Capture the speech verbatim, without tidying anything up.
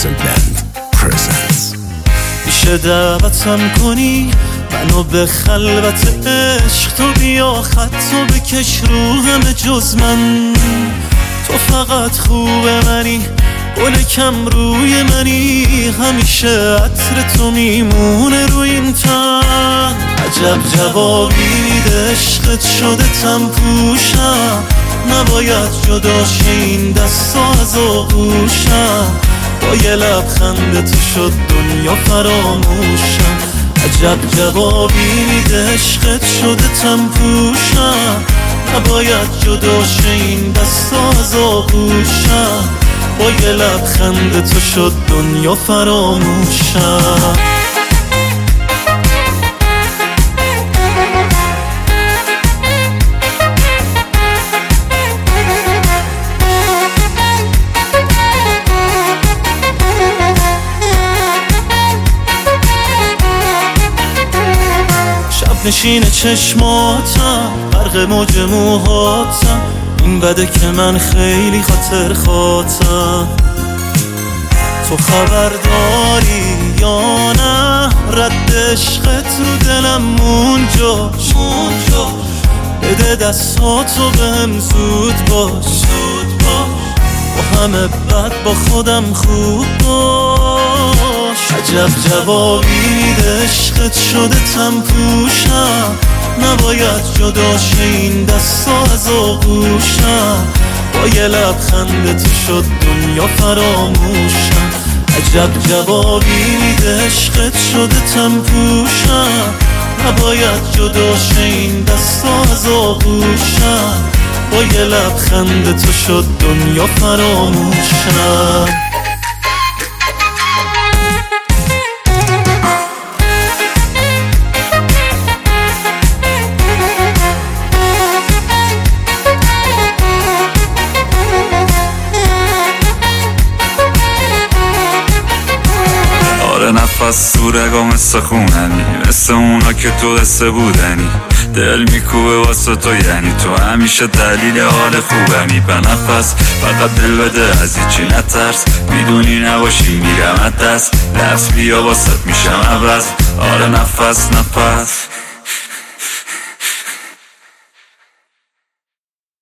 Pleasant Band presents. میشه دعوتم کنی منو به خلوت عشق، تو بیا خطو بکش رو همه جز من. تو فقط خوبه منی، گل کم روی منی، همیشه عطر تو میمونه رو این تن. عجب جوابی میده عشقت شده تم پوشم، نباید جدا شه این دستا از آغوشم. با یه لبخند تو شد دنیا فراموشم. عجب جوابی میده عشقت شده تم پوشم، نباید جدا شه این دستا از آغوشم. با یه لبخند تو شد دنیا فراموشم. نشین چشماتم غرق موج موهاتم، این بده که من خیلی خاطر خاطم. تو خبر داری یا نه رد عشقت رو دلم مونجا مونجا، بده دستاتو بهم زود باش زود باش، با همه بد با خودم خوب باش. عجب جوابی میده عشقت شده تم پوشم، نباید جدا شه این دستا از آغوشم. با یه لبخند تو شد دنیا فراموشم. عجب جوابی میده عشقت شده تم پوشم، نباید جدا شه این دستا از آغوشم. با یه لبخند تو شد دنیا فراموشم. نفس تو رگا مثل خوننی، مثل اونا که تو قصه بودنی. دل میکوبه واسه تو یعنی تو همیشه دلیل حال خوبنی. به نفس فقط دل بده از هیچی نترس، میدونی نباشی میرم از دست. لفظ بیا واسه میشم عوض. آره نفس نفس